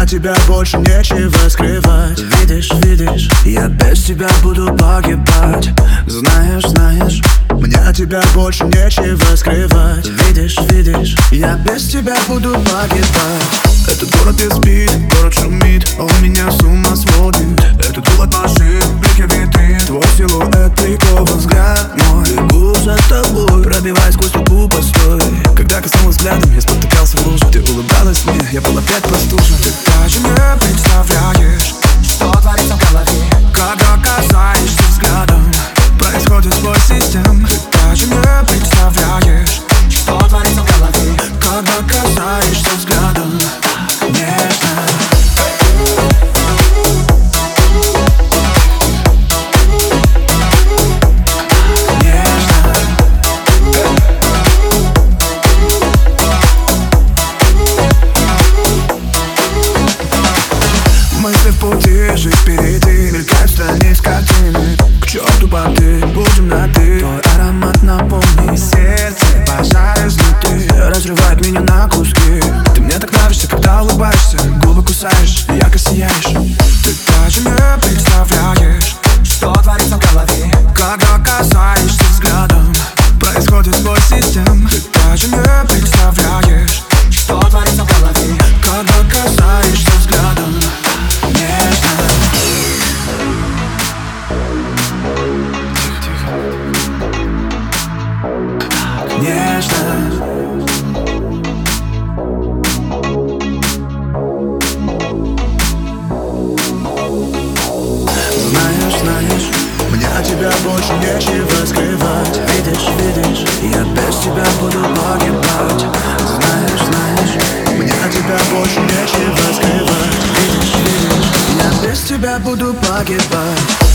тебя больше нечего скрывать. Видишь, видишь, я без тебя буду погибать. Знаешь, знаешь, мне от тебя больше нечего скрывать. видишь, видишь, я без тебя буду погибать. Этот город не спит, город шумит, а у меня с ума сводит. Это дуло от машин, блики витрин, твой силуэт прикован, взгляд мой. Бегу за тобой, пробиваясь сквозь толпу постой. Когда коснулась взглядом, я спотыкался в лужу. Ты улыбалась мне, я был опять простужен. Ты даже не представляешь, Что творится в голове? когда касаешься взглядом, происходит сбой систем. Ты даже не представляешь, Что творится в голове? когда касаешься взглядом. Нежно. Мысли в пути, жизнь впереди, мелькают страниц картины. К черту понты, будем на ты. Твой аромат напомнит Сердце пожар изнутри, разрывает меня на куски. ты мне так нравишься, когда улыбаешься, губы кусаешь, ярко сияешь. Ты даже не представляешь, Что творится в голове? когда касаешься взглядом, происходит сбой систем. Ты даже не представляешь, Что творится в голове? когда касаешься взглядом. Нежно. Нежно. Знаешь, знаешь, мне от тебя больше нечего скрывать. Видишь, видишь, я без тебя буду погибать. Знаешь, знаешь, Мне от тебя больше нечего скрывать. видишь, видишь, я без тебя буду погибать.